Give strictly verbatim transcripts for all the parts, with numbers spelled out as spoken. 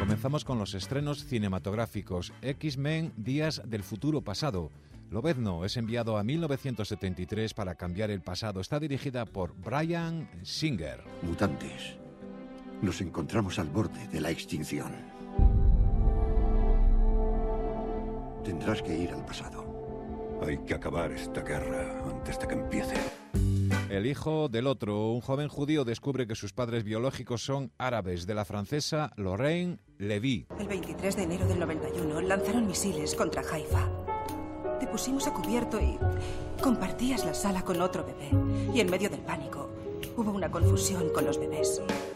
Comenzamos con los estrenos cinematográficos. X-Men, Días del Futuro Pasado. Lobezno es enviado a mil novecientos setenta y tres para cambiar el pasado. Está dirigida por Bryan Singer. Mutantes, nos encontramos al borde de la extinción. Tendrás que ir al pasado. Hay que acabar esta guerra antes de que empiece. El hijo del otro, un joven judío, descubre que sus padres biológicos son árabes, de la francesa Lorraine Levy. El veintitrés de enero del noventa y uno lanzaron misiles contra Haifa. Te pusimos a cubierto y compartías la sala con otro bebé. Y en medio del pánico hubo una confusión con los bebés.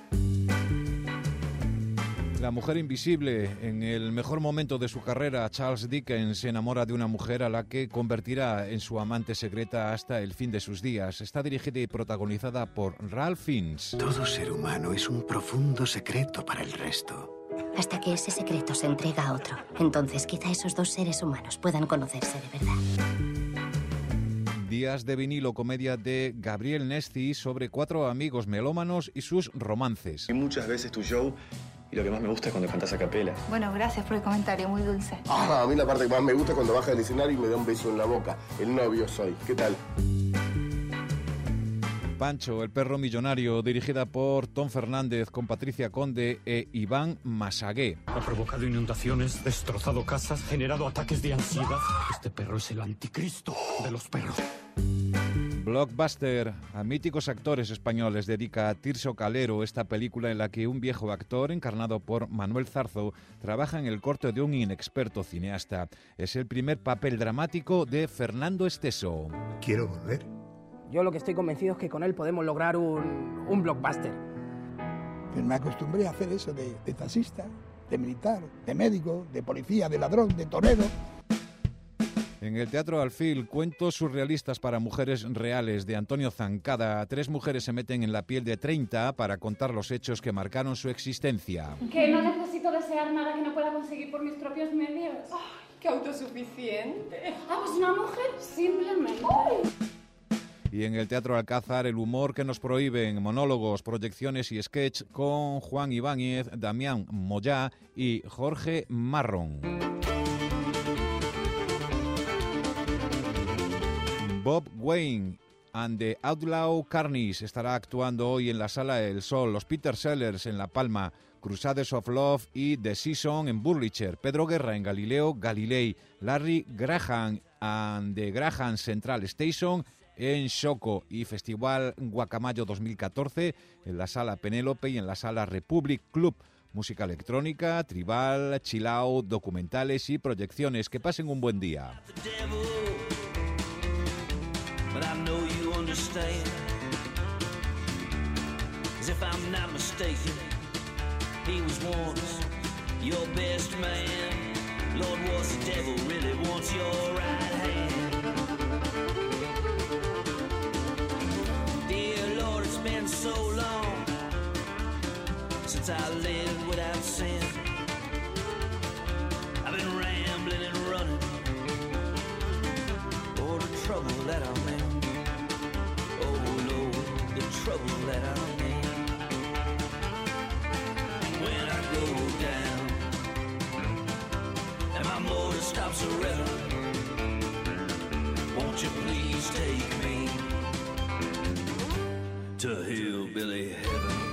La mujer invisible. En el mejor momento de su carrera, Charles Dickens se enamora de una mujer a la que convertirá en su amante secreta hasta el fin de sus días. Está dirigida y protagonizada por Ralph Fiennes. Todo ser humano es un profundo secreto para el resto. Hasta que ese secreto se entrega a otro. Entonces quizá esos dos seres humanos puedan conocerse de verdad. Días de vinilo, comedia de Gabriel Nesti sobre cuatro amigos melómanos y sus romances. Y muchas veces tu show, y lo que más me gusta es cuando cantas a capela. Bueno, gracias por el comentario, muy dulce. Ah, a mí la parte que más me gusta es cuando baja del escenario y me da un beso en la boca. El novio soy. ¿Qué tal? Pancho, el perro millonario, dirigida por Tom Fernández, con Patricia Conde e Iván Masagué. Ha provocado inundaciones, destrozado casas, generado ataques de ansiedad. Este perro es el anticristo de los perros. Blockbuster, a míticos actores españoles, dedica a Tirso Calero esta película en la que un viejo actor, encarnado por Manuel Zarzo, trabaja en el corto de un inexperto cineasta. Es el primer papel dramático de Fernando Esteso. Quiero volver. Yo lo que estoy convencido es que con él podemos lograr un, un blockbuster. Pues me acostumbré a hacer eso de, de taxista, de militar, de médico, de policía, de ladrón, de torero. En el Teatro Alfil, cuentos surrealistas para mujeres reales de Antonio Zancada. Tres mujeres se meten en la piel de treinta para contar los hechos que marcaron su existencia. Que no necesito desear nada que no pueda conseguir por mis propios medios. ¡Ay, qué autosuficiente! Ah, pues una mujer simplemente. ¡Ay! Y en el Teatro Alcázar, el humor que nos prohíben, monólogos, proyecciones y sketch con Juan Ibáñez, Damián Moyá y Jorge Marrón. Bob Wayne and the Outlaw Carnies estará actuando hoy en la Sala El Sol. Los Peter Sellers en La Palma, Crusades of Love y The Season en Burlitzer, Pedro Guerra en Galileo Galilei, Larry Graham and the Graham Central Station en Xoco y Festival Guacamayo dos mil catorce en la Sala Penélope y en la Sala Republic Club. Música electrónica, tribal, chill out, documentales y proyecciones. Que pasen un buen día. But I know you understand. As if I'm not mistaken, he was once your best man. Lord, what's the devil really wants your right hand? Dear Lord, it's been so long since I lived without sin. I've been rambling and running for the trouble that I'm in. Trouble that I'm in. When I go down and my motor stops a revving, won't you please take me to hillbilly heaven?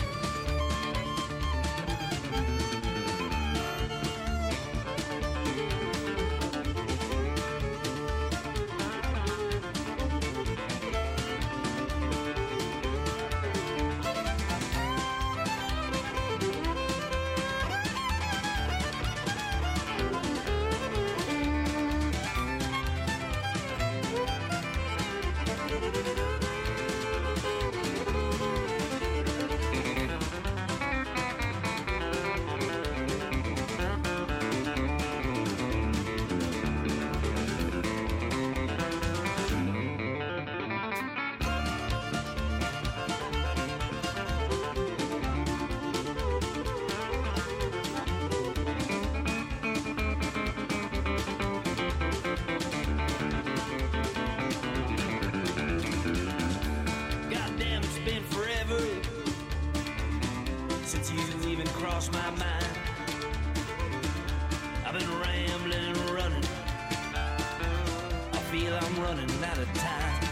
a time.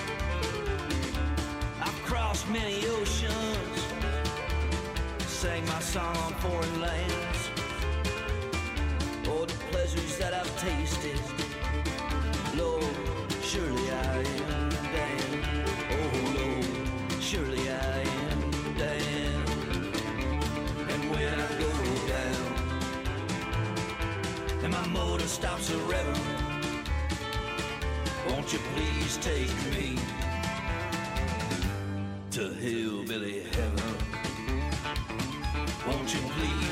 I've crossed many oceans, sang my song on foreign lands. Oh, the pleasures that I've tasted, Lord, surely I am damned. Oh, Lord, surely I am damned. And when I go down and my motor stops a revving, won't you please take me to hillbilly heaven? Won't you please